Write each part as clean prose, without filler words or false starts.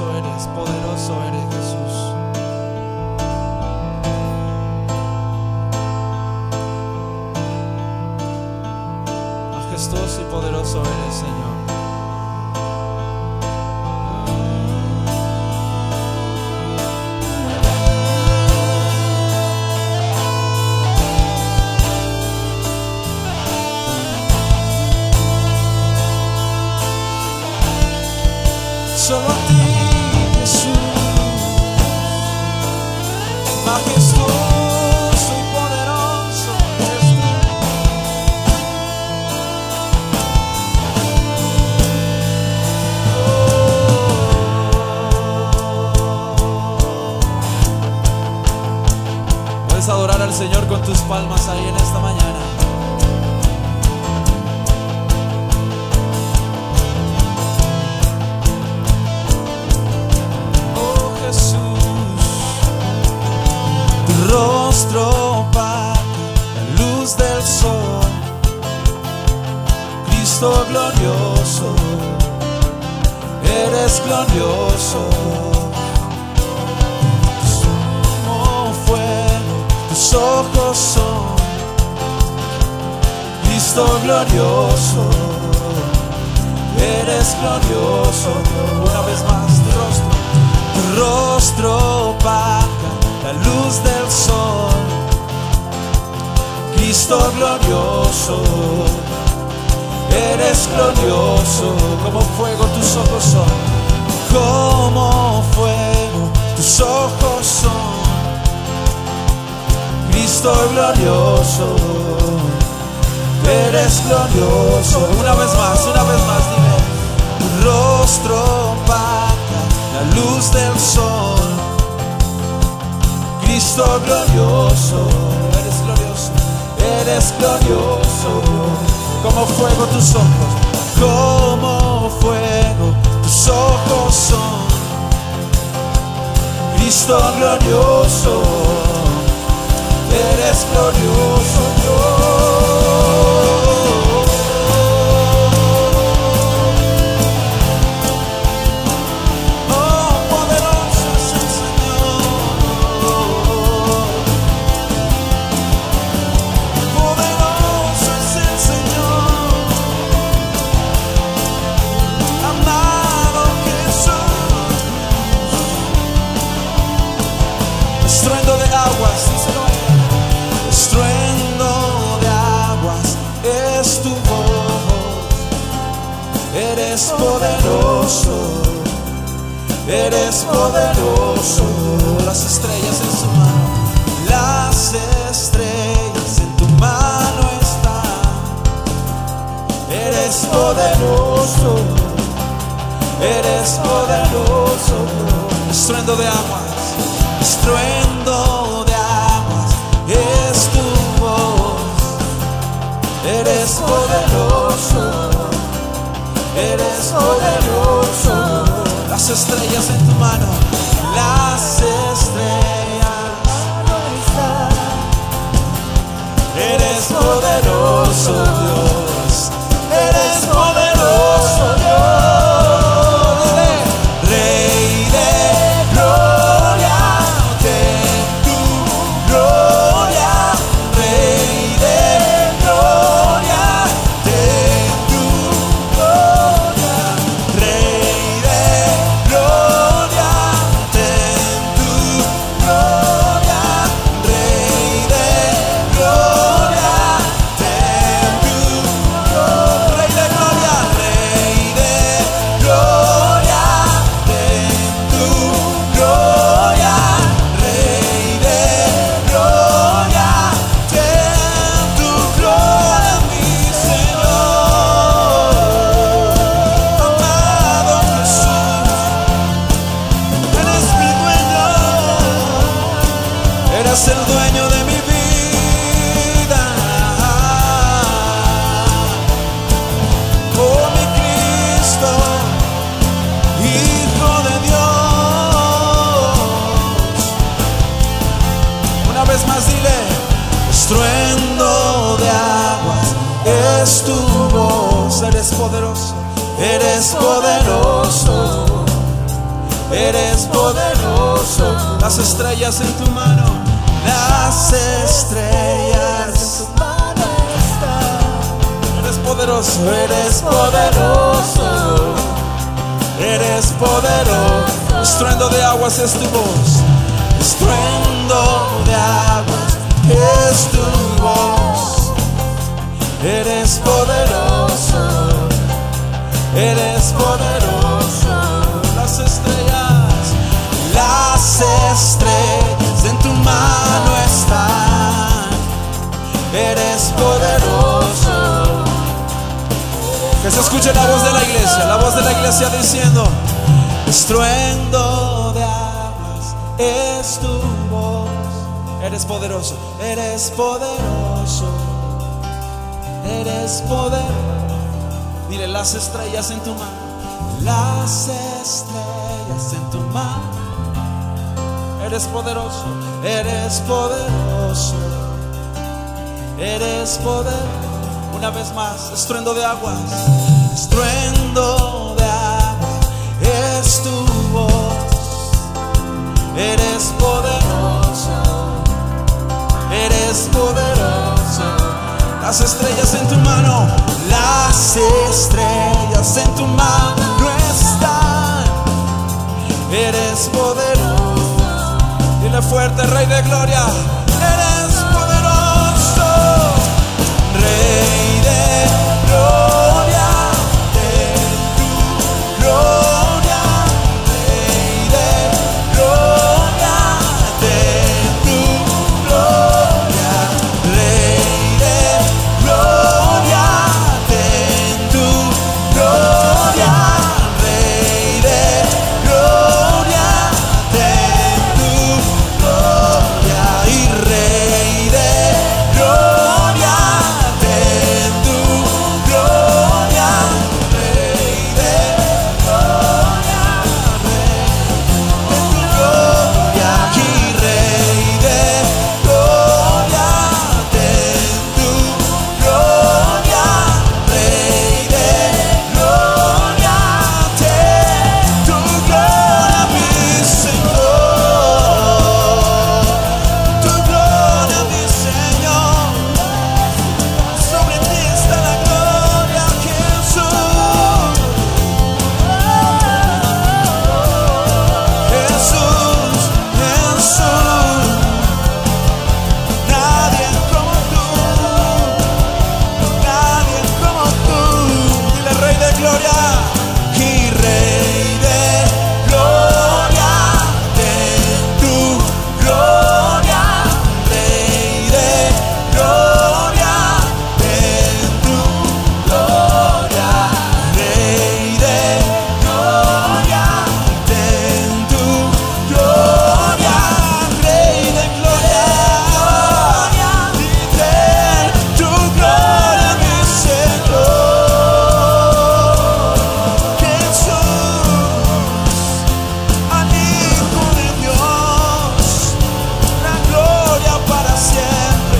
poderoso eres Jesús. Majestuoso y poderoso eres, Señor. Solo a ti, Jesús, majestuoso y poderoso eres tú. Puedes adorar al Señor con tus palmas ahí en esta mañana. Rostro opaca, la luz del sol, Cristo glorioso, eres glorioso. Como fuego, tus ojos son, Cristo glorioso, eres glorioso. Una vez más, tu rostro opaca la luz del sol, Cristo glorioso, eres glorioso. Como fuego tus ojos son, como fuego tus ojos son, Cristo glorioso, eres glorioso. Una vez más, dime. Tu rostro opaca la luz del sol, Cristo glorioso, eres glorioso, como fuego tus ojos son, Cristo glorioso, eres glorioso, estruendo de aguas, estruendo de aguas es tu voz, eres poderoso, las estrellas en su mano, las estrellas en tu mano están, eres poderoso, estruendo de aguas es tu voz, eres poderoso, las estrellas en tu mano, eres poderoso Dios, eres poderoso Dios, Rey de gloria. Eres el dueño de mi vida, oh mi Cristo, Hijo de Dios. Una vez más dile, estruendo de aguas es tu voz, eres poderoso, eres poderoso. Las estrellas en tu mano, las estrellas en tu mano están. Eres poderoso, eres poderoso, eres poderoso. Estruendo de aguas es tu voz, estruendo de aguas es tu voz. Eres poderoso, eres poderoso. Las estrellas en tu mano están. Eres poderoso. Que se escuche la voz de la iglesia diciendo: estruendo de aguas es tu voz. Eres poderoso, eres poderoso, eres poderoso. Dile: las estrellas en tu mano, las estrellas en tu mano. Eres poderoso, eres poderoso, eres poderoso. Una vez más, estruendo de aguas, estruendo de aguas es tu voz. Eres poderoso, eres poderoso. Las estrellas en tu mano, las estrellas en tu mano están. Eres poderoso. Dile fuerte: Rey de gloria, eres poderoso. Rey de gloria, en tu gloria. Rey de gloria, en tu gloria. Rey de gloria, en tu gloria. Rey de gloria, en tu gloria. Y Rey de gloria, en tu gloria. Rey de gloria, en tu gloria. Y Rey de gloria, en tu gloria. Rey de gloria, en tu gloria, mi Señor. Tu gloria, mi Señor. Sobre ti está la gloria, Jesús. Jesús, Jesús. Nadie como tú, nadie como tú. Dile: Rey de gloria. Y Rey de gloria, en tu gloria. Rey de gloria, en tu gloria. Rey de gloria, en tu gloria. Rey de gloria, en tu gloria, mi Señor. Jesús, al Hijo de Dios, la gloria para siempre.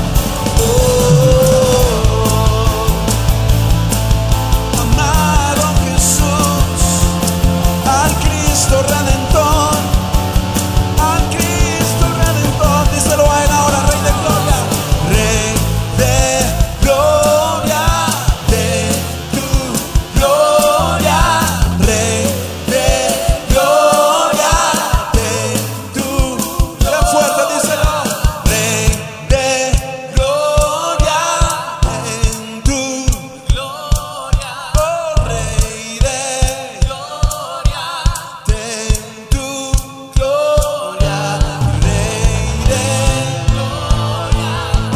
Amado Jesús, al Cristo Redentor, al Cristo Redentor. Díselo a él ahora: Rey de gloria, Rey de gloria, de tu gloria. Rey de gloria, de tu gloria. Fuerte, díselo: Rey de gloria, en tu gloria. Oh, Rey de gloria, en tu gloria. Rey de gloria.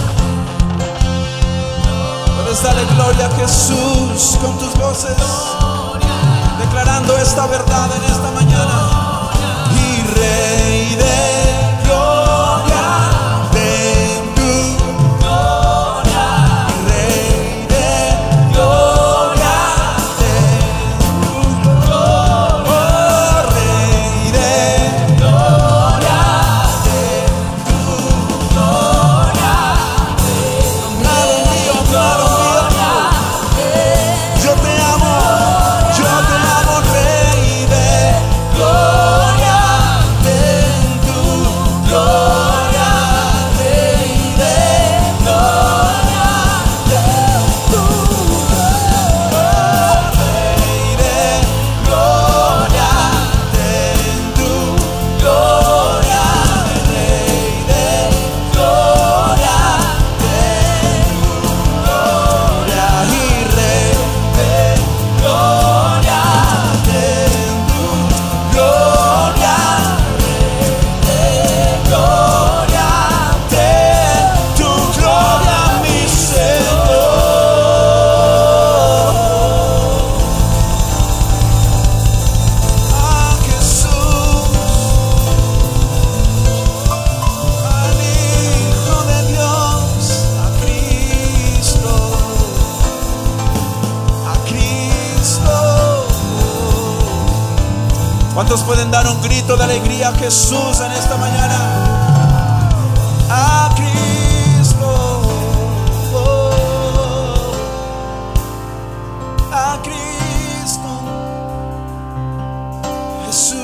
Puedes darle gloria a Jesús con tus voces, declarando esta verdad en esta mañana. Y Rey de gloria, en tu gloria. Rey de gloria, en tu gloria. Oh, Rey de gloria, en tu gloria. Amado mío, yo te amo, Rey de gloria. ¿Cuántos pueden dar un grito de alegría a Jesús en esta mañana? A Cristo, a Cristo, Jesús.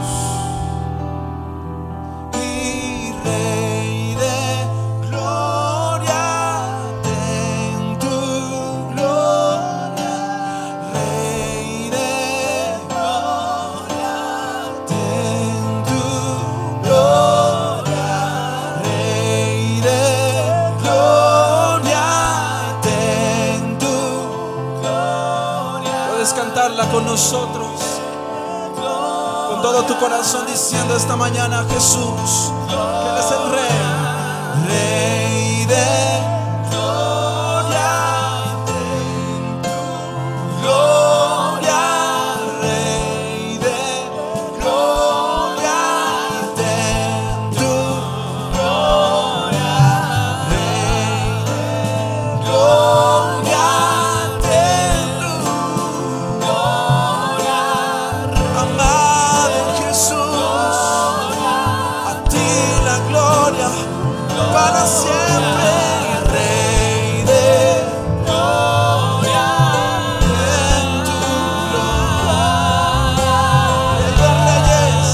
Cantarla con nosotros, con todo tu corazón, diciendo esta mañana: Jesús, que Él es el Rey, Rey de gloria, gloria, Rey de gloria, ten tu gloria, Rey de gloria. Para siempre, Rey de gloria, en tu gloria, Rey de reyes.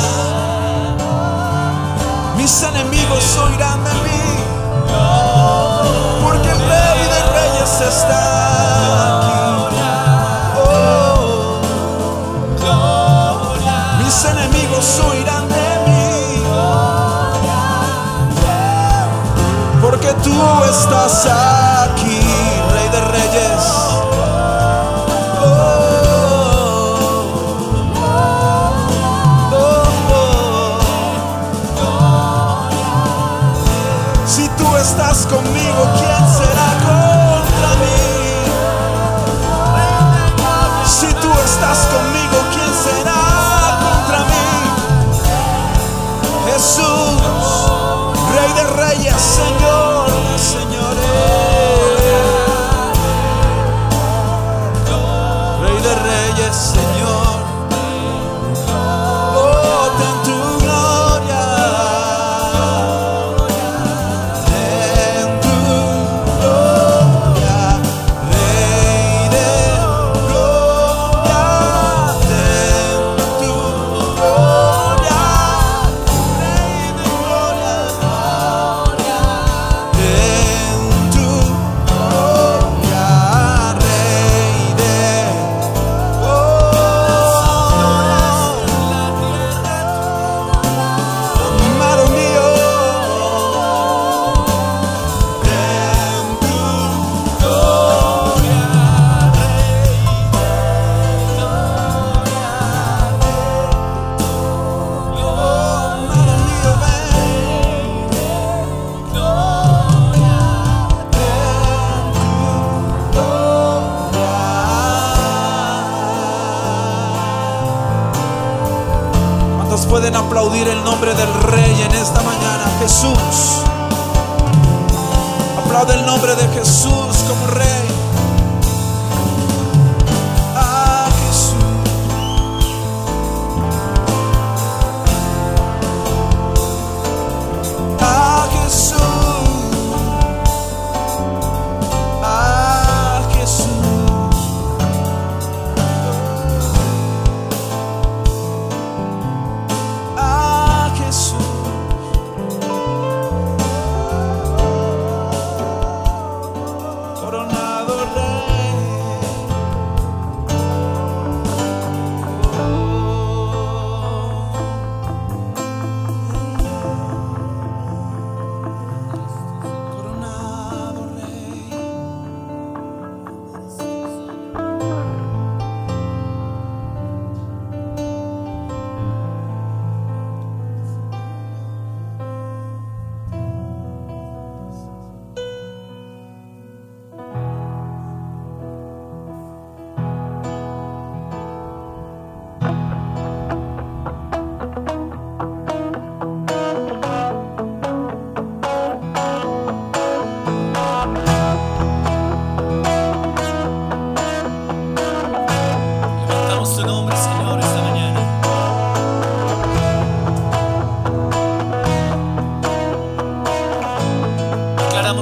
Mis enemigos oirán de mí, porque el Rey de reyes está aquí. Oh, mis enemigos oirán de mí, porque tú estás aquí, Rey de reyes. Oh, oh, oh. Si tú estás conmigo, ¿quién será contra mí? Si tú estás conmigo, ¿quién será contra mí? Jesús, Rey de reyes, Señor de señores, Rey de reyes, Señor. Oh, ten tu gloria, ten tu gloria, Rey de gloria, ten tu gloria, Rey de gloria. Pueden aplaudir el nombre del Rey en esta mañana? Jesús. Aplaude el nombre de Jesús como Rey. A Jesús. A Jesús. A Jesús. Coronado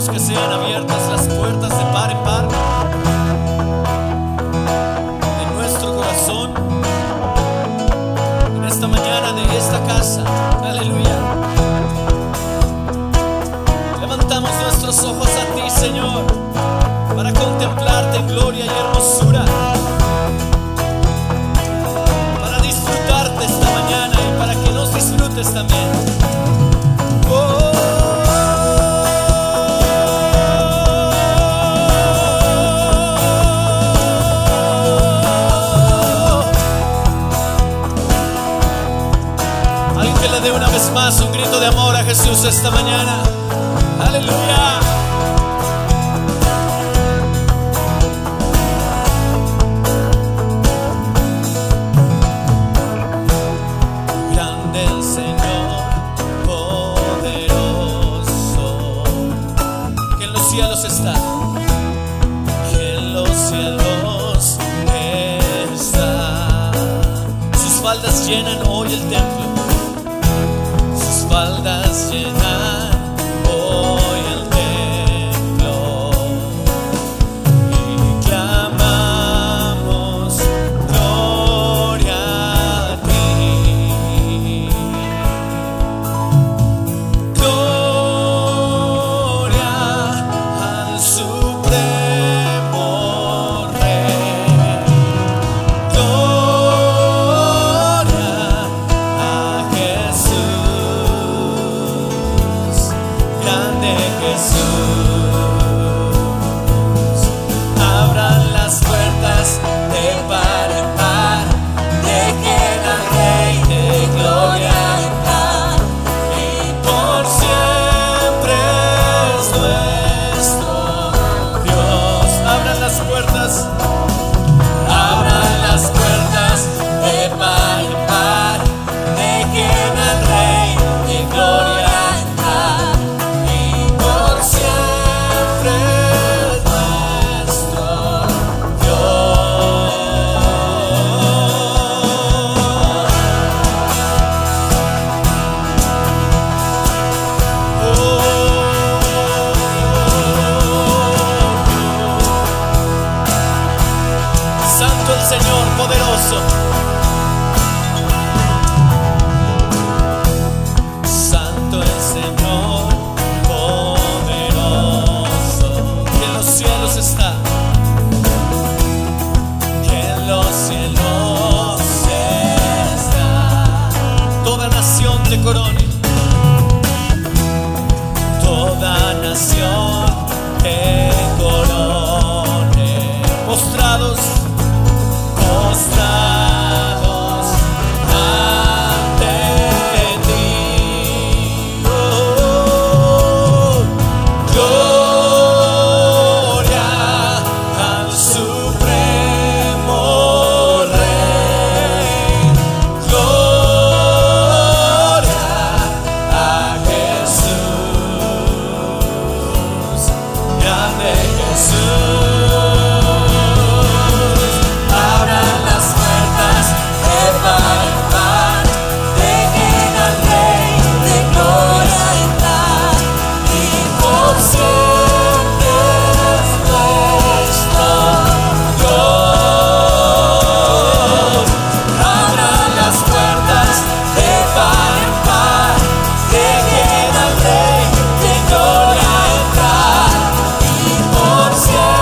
Pedimos que sean abiertas las puertas de par en par de nuestro corazón en esta mañana, de esta casa. Aleluya. Levantamos nuestros ojos a ti, Señor, para contemplarte en gloria y hermosura, para disfrutarte esta mañana y para que nos disfrutes también. Oh. Alguien que le dé una vez más un grito de amor a Jesús esta mañana. Aleluya. Grande el Señor, poderoso, que en los cielos está, que en los cielos está. Sus faldas llenan hoy el templo, sus faldas llenan hoy el templo, y clamamos gloria a ti, gloria al Supremo Rey, gloria a Jesús, grande Jesús. Abran las puertas de par en par, dejen al Rey de gloria entrar, y por siempre es nuestro Dios. Abran las puertas de par en par, dejen al Rey de gloria entrar, y por siempre es nuestro Dios. Santo el Señor poderoso, santo el Señor poderoso, que en los cielos está, que en los cielos está. Toda nación te corone, toda nación te corone, postrados ante ti. Oh, gloria al Supremo Rey, gloria a Jesús, grande Jesús. Abran las puertas de par en par, dejen al Rey de gloria entrar, y por siempre es nuestro Dios. Abran las puertas de par en par, dejen al Rey de gloria entrar, y por siempre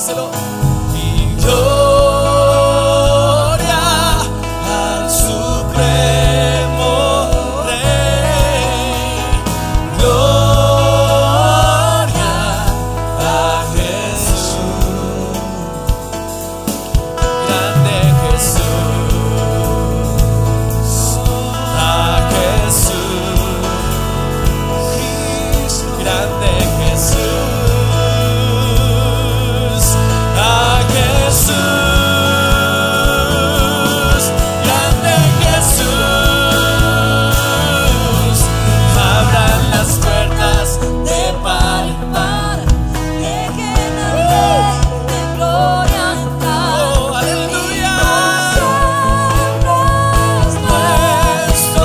díselo. Y gloria al supremo Rey. Gloria a Jesús. Grande Jesús. A Jesús. Grande Jesús. A Jesús. Grande Jesús. Abran las puertas de par en par. Dejen al Rey de gloria entrar. Oh, aleluya. Nuestro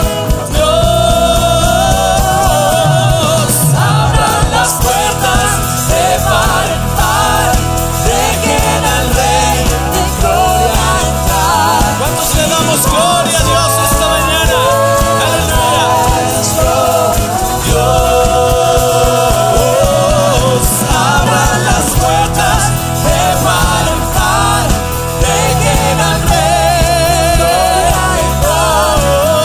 Dios. Abran las puertas de par en par. Dejen al Rey de gloria entrar. ¿Cuántos le damos gloria a Dios esta mañana? Aleluya. Nuestro Dios. Abran las puertas de par en par. Dejen al Rey de gloria entrar.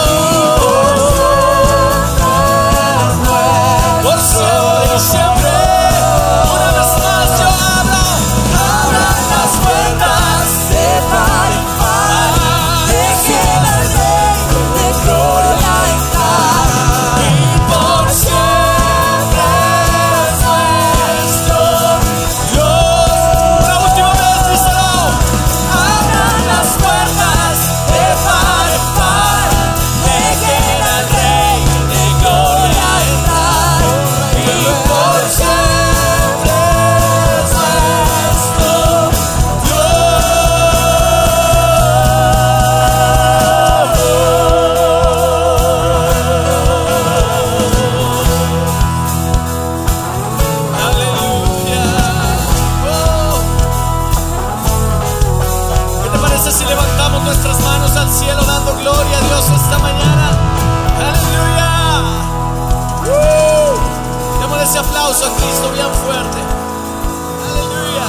Por siempre y siempre. Una vez más yo hablo. Abran las puertas de par en par. Dejen al Rey de gloria entrar. Y por siempre es nuestro Dios. Una última vez, díselo. Abran las puertas de par en par. Dejen al Rey de gloria entrar. Y por siempre es nuestro Dios. Aleluya. ¿Qué te parece si levantamos nuestras manos al cielo dando gloria a Dios esta mañana? Aleluya. Démosle ese aplauso a Cristo bien fuerte. Aleluya.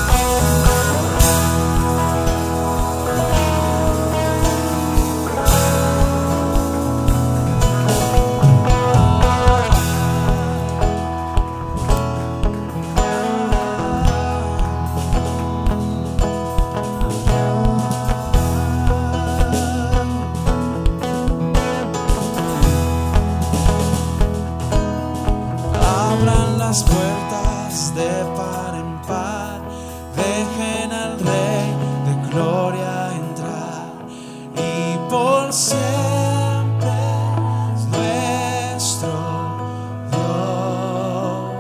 Abran las puertas de par en par. Dejen al Rey de gloria entrar. Y por siempre es nuestro Dios.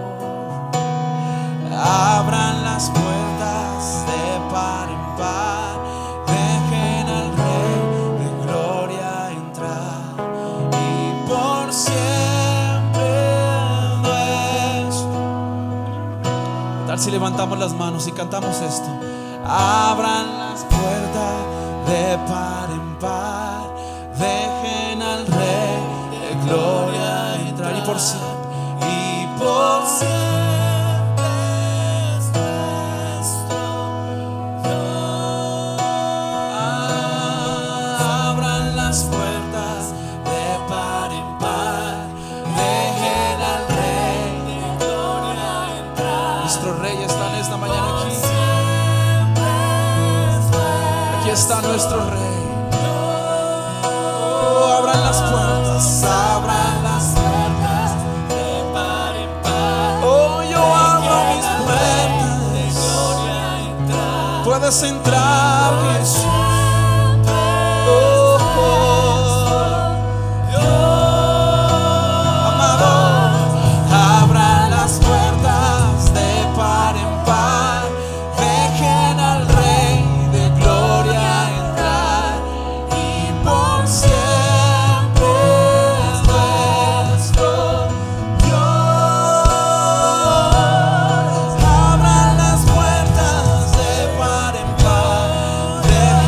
Abran las puertas de par en par. Dejen al Rey de gloria entrar. Y por siempre nuestro. ¿Qué tal si levantamos las manos y cantamos esto? Abran las puertas de par en par. Dejen al Rey de gloria entrar. Y por siempre. Y por siempre es nuestro Dios. Abran las puertas de par en par. Dejen al Rey de gloria entrar. Nuestro Rey está en esta mañana aquí. Aquí está nuestro Rey. Oh, abran las puertas, abran las puertas de par en par. Oh, yo abro mis puertas. Puedes entrar, Jesús. Oh, amado, abran las puertas de par en par. Dejen al Rey de gloria entrar. Y por siempre es nuestro Dios. Abran las puertas de par en par. Dejen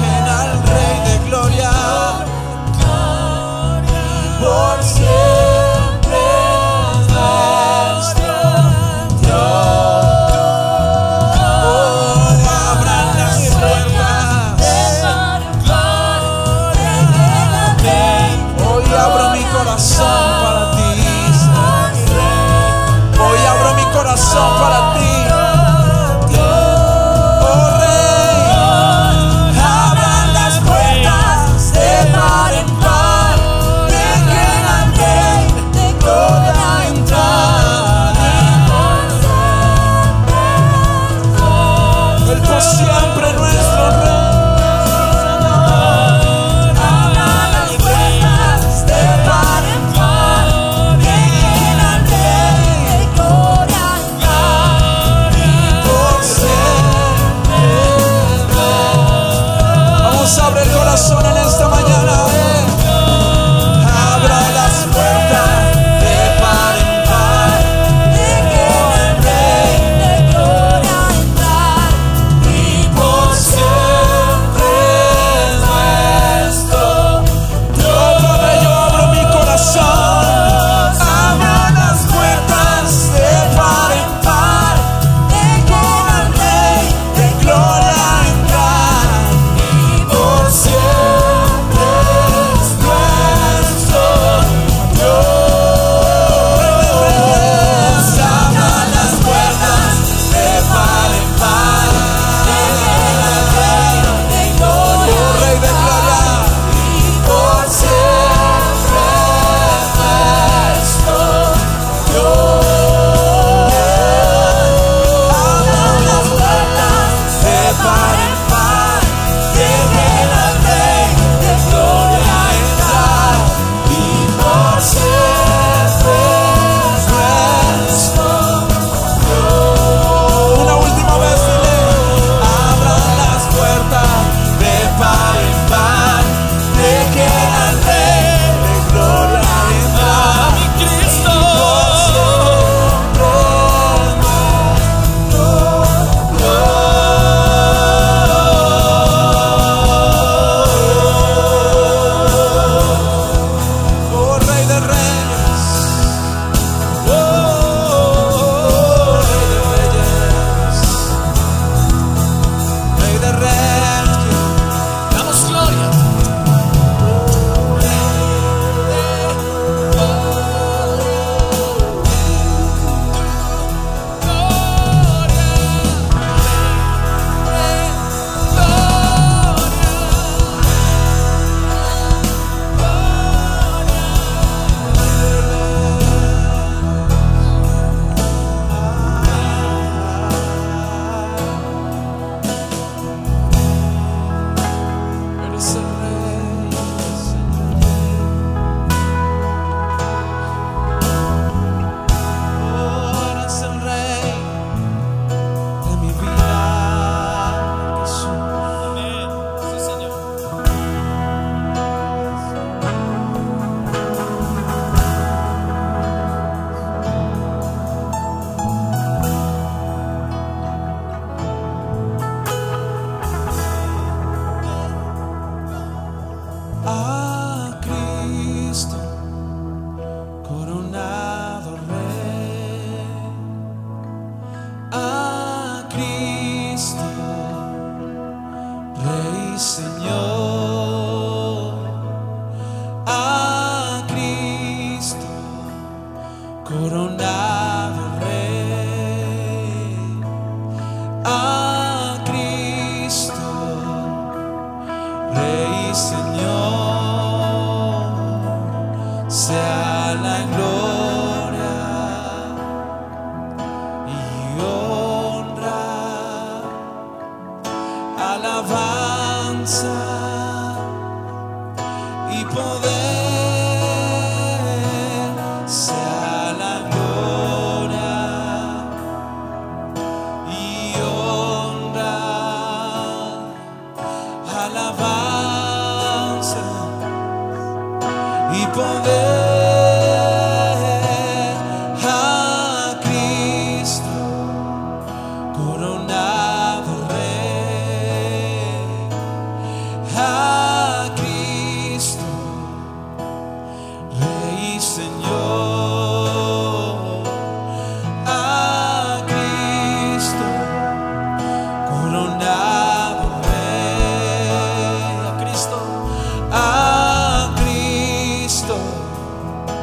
corazón para ti. Hoy abro mi corazón para ti. Oh Rey, abran las puertas de par en par, dejen al Rey de gloria entrar. Él por siempre nuestro Rey. Abre el corazón en esta mañana. Abra las puertas de par en par, dejen al Rey de gloria entrar, y por siempre nuestro Dios. Padre, yo abro mi corazón. Abra las puertas de par en par, dejen al Rey de gloria entrar. Siempre es nuestro Dios. Abra las puertas de par en par, dejen al Rey de gloria, Rey de gloria, y por siempre nuestro Dios. Abra las puertas de par en par, dejen al Rey de gloria entrar, y por siempre nuestro Dios. Una última vez, dile: abran las puertas de par en par, dejen al Rey de gloria entrar, mi Cristo, y por siempre nuestro Dios. Oh Rey de Reyes, oh Rey de Reyes, Rey de Reyes, damos gloria. Eres el Rey, oh, eres el Rey de mi vida, Jesús. Amén. Sí, Señor. A Cristo coronado Rey, a Cristo Rey Señor, a Cristo coronado Rey, a Cristo Rey Señor, sea la gloria y honra, alabanza y poder, sea la gloria y honra, alabanza y poder a Cristo coronado Rey, a Cristo Rey Señor, a Cristo coronado Rey, a Cristo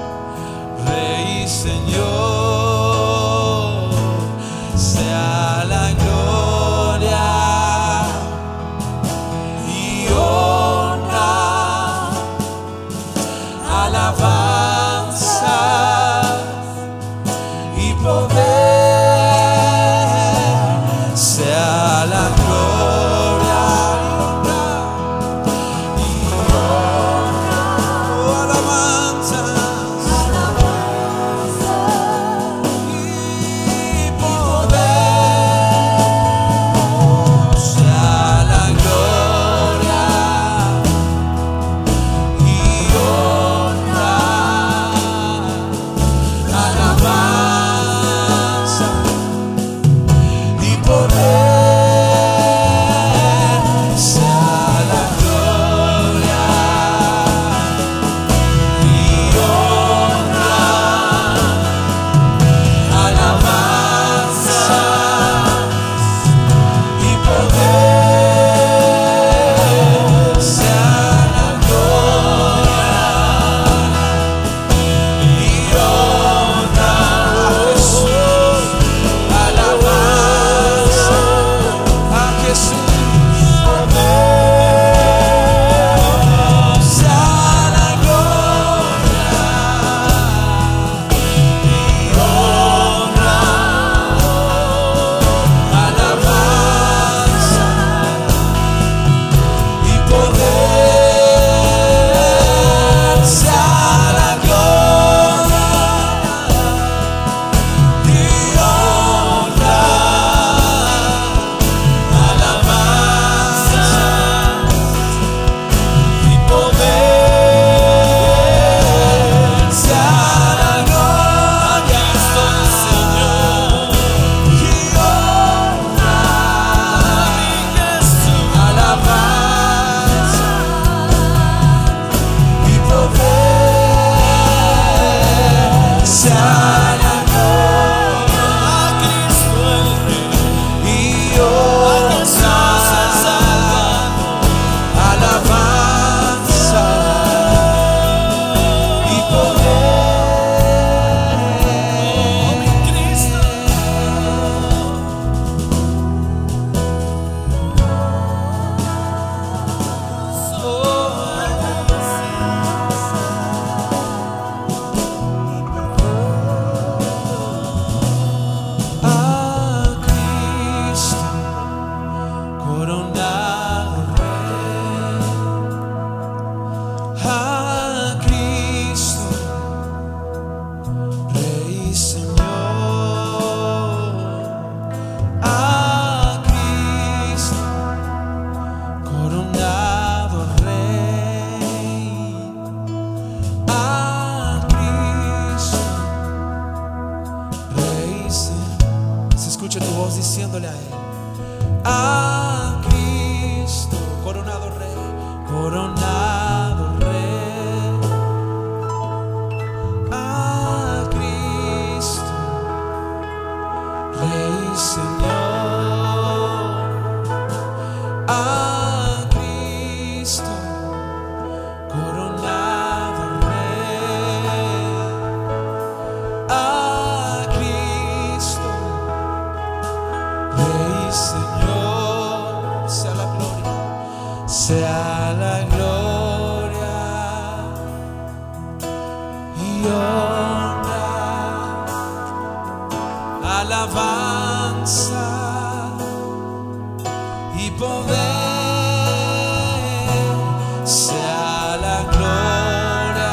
alabanza y poder, sea la gloria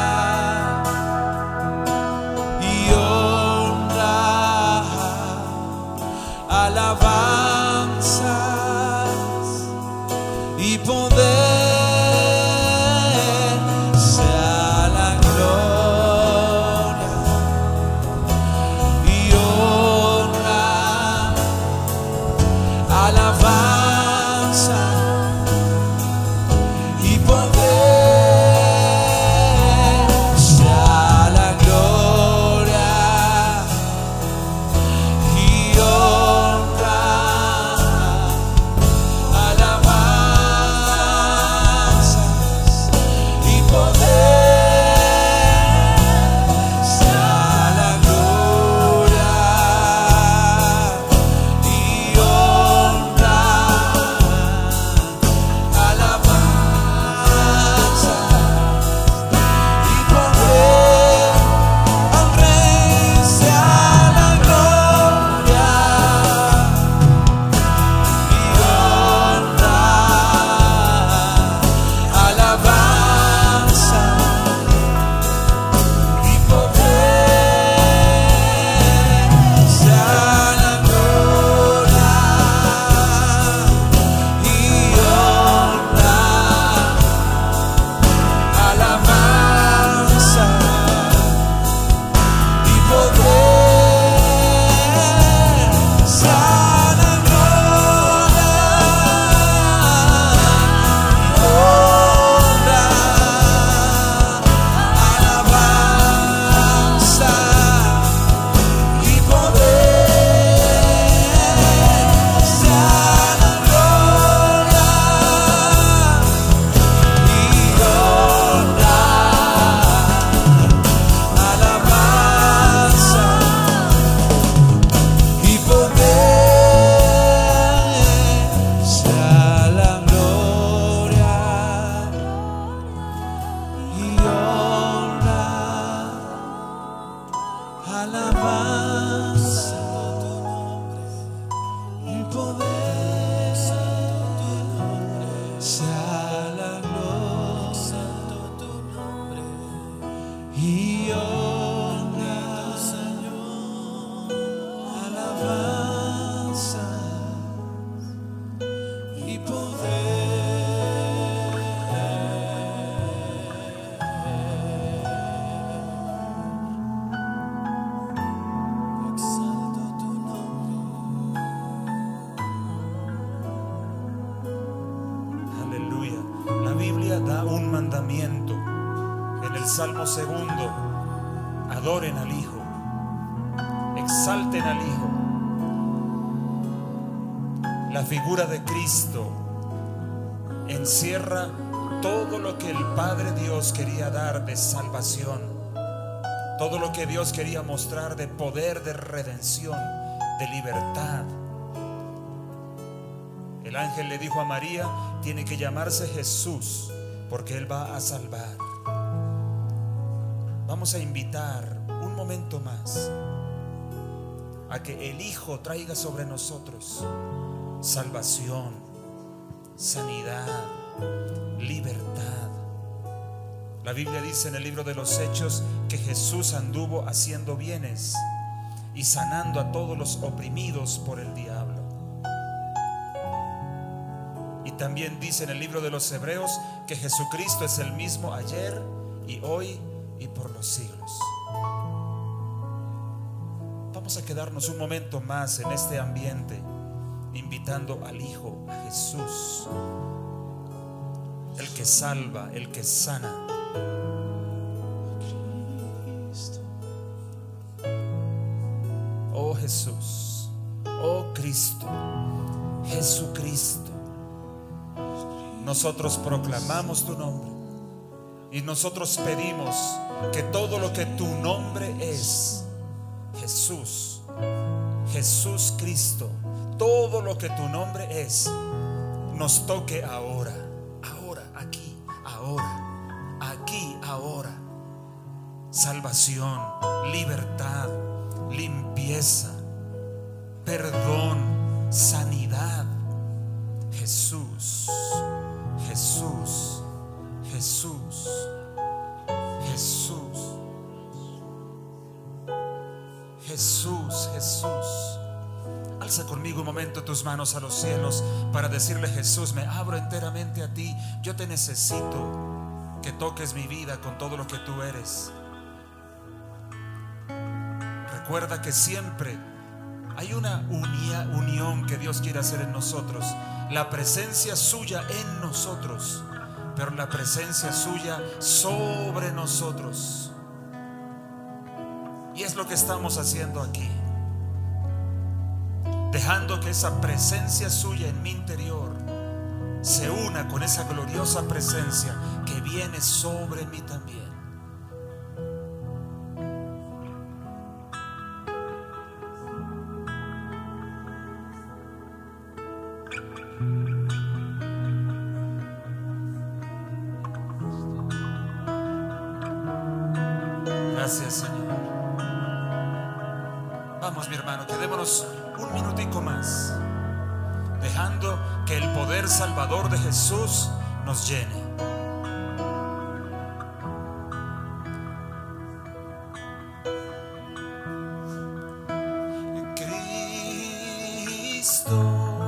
y honra, alabanzas y poder. Salmo segundo: adoren al Hijo, exalten al Hijo. La figura de Cristo encierra todo lo que el Padre Dios quería dar de salvación, todo lo que Dios quería mostrar de poder, de redención, de libertad. El ángel le dijo a María: tiene que llamarse Jesús, porque Él va a salvar. Vamos a invitar un momento más a que el Hijo traiga sobre nosotros salvación, sanidad, libertad. La Biblia dice en el libro de los Hechos que Jesús anduvo haciendo bienes y sanando a todos los oprimidos por el diablo. Y también dice en el libro de los Hebreos que Jesucristo es el mismo ayer y hoy y por los siglos. Vamos a quedarnos un momento más en este ambiente, invitando al Hijo, a Jesús, el que salva, el que sana. Oh Jesús, oh Cristo, Jesucristo, nosotros proclamamos tu nombre y nosotros pedimos que todo lo que tu nombre es, Jesús, Jesús Cristo, todo lo que tu nombre es, nos toque ahora, ahora, aquí, ahora. Salvación, libertad, limpieza, perdón, sanidad. Jesús, Jesús, Jesús, Jesús, Jesús, Jesús. Alza conmigo un momento tus manos a los cielos para decirle: Jesús, me abro enteramente a ti. Yo te necesito que toques mi vida con todo lo que tú eres. Recuerda que siempre hay una unión que Dios quiere hacer en nosotros. La presencia suya en nosotros, pero la presencia suya sobre nosotros. Y es lo que estamos haciendo aquí, dejando que esa presencia suya en mi interior se una con esa gloriosa presencia que viene sobre mí también. Gracias, Señor. Vamos, mi hermano, quedémonos un minutico más, dejando que el poder salvador de Jesús nos llene. Cristo,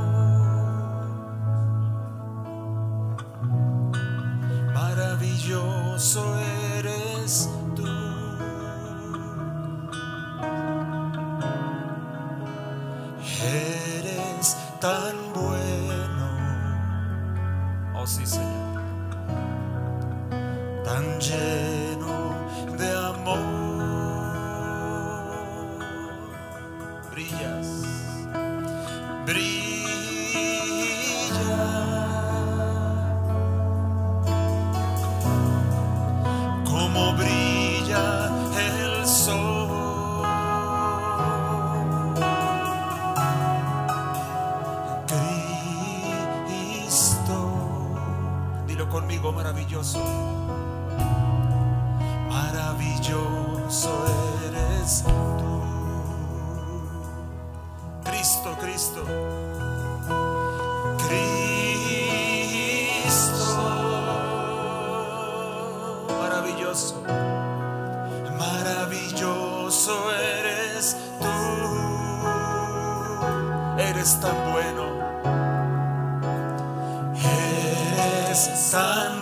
maravilloso eres tú. Eres tan bueno, oh sí, Señor, tan lleno de amor. Brillas, brilla como brilla el sol. Conmigo, maravilloso, maravilloso eres tú. Cristo, Cristo, Cristo, maravilloso, maravilloso eres tú. Eres tan bueno, tan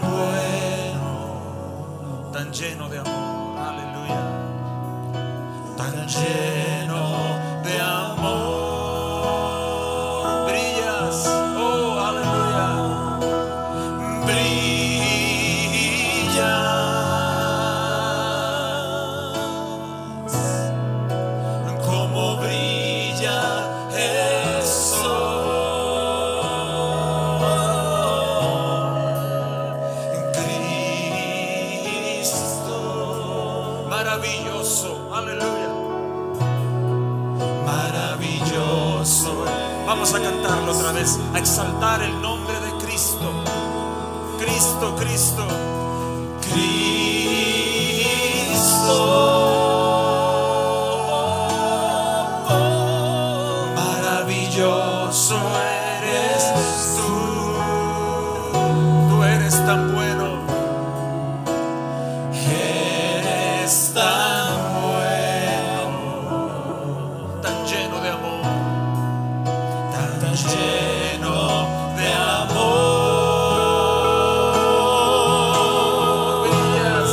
bueno, tan lleno de amor, aleluya, tan lleno de amor. Brillas, oh, aleluya, brillas como brilla el sol. Maravilloso, aleluya, maravilloso. Vamos a cantarlo otra vez, a exaltar el nombre de Cristo. Cristo, Cristo, Cristo. Maravilloso eres tú. Tú eres tan bueno. Tan bueno, tan lleno de amor, tan lleno de amor. Brillas,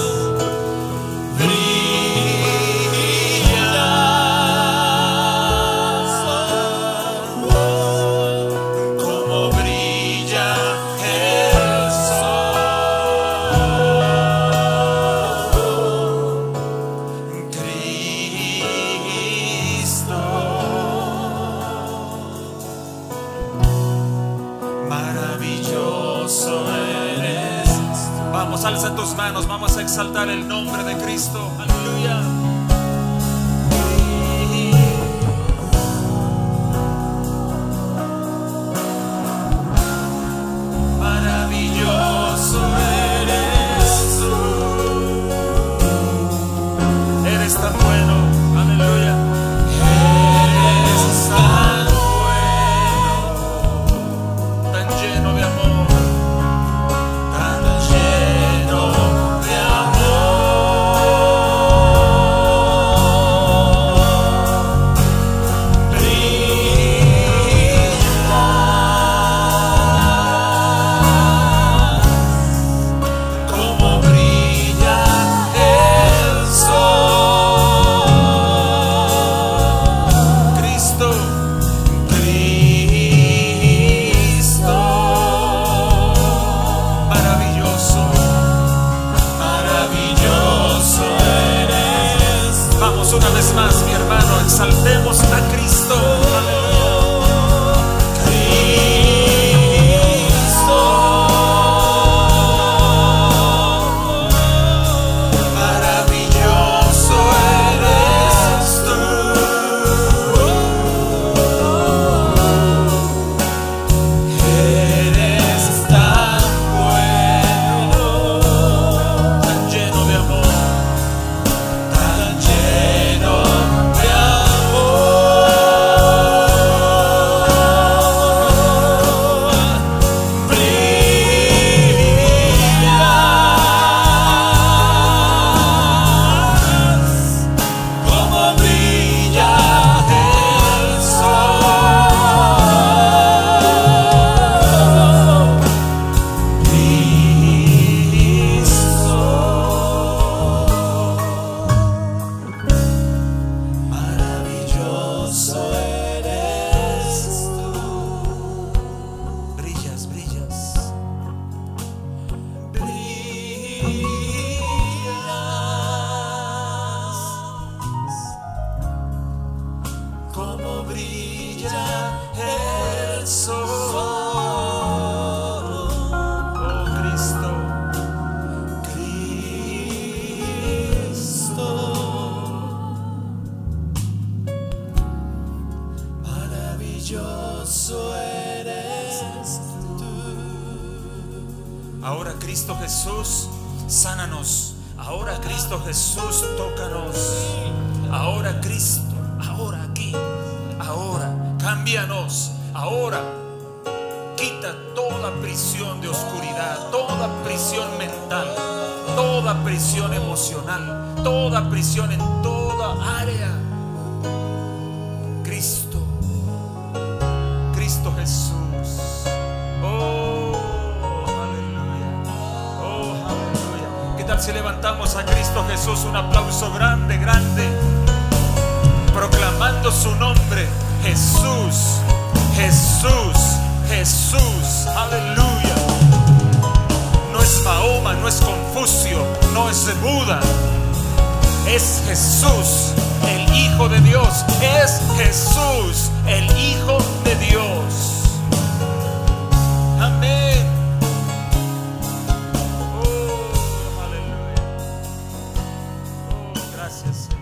brillas como brilla el sol. Maravilloso eres. Vamos, alza tus manos, vamos a exaltar el nombre de Cristo. Aleluya. Maravilloso eres tú. Eres tan bueno, aleluya. Eres tan Vamos una vez más, mi hermano, exaltemos a Cristo. Como brilla el sol. Oh Cristo, Cristo, maravilloso eres tú. Ahora Cristo Jesús, sánanos. Ahora Cristo Jesús, tócanos. Ahora Cristo, ahora aquí, ahora cámbianos. Ahora quita toda prisión de oscuridad, toda prisión mental, toda prisión emocional, toda prisión en toda área. Cristo, Cristo Jesús. Oh, aleluya. Oh, aleluya. ¿Qué tal si levantamos a Cristo Jesús un aplauso grande, grande? Proclamando su nombre, Jesús, Jesús, Jesús, aleluya. No es Mahoma, no es Confucio, no es Buda, es Jesús, el Hijo de Dios, es Jesús, el Hijo de Dios. Amén. Oh, aleluya. Oh, gracias, Señor.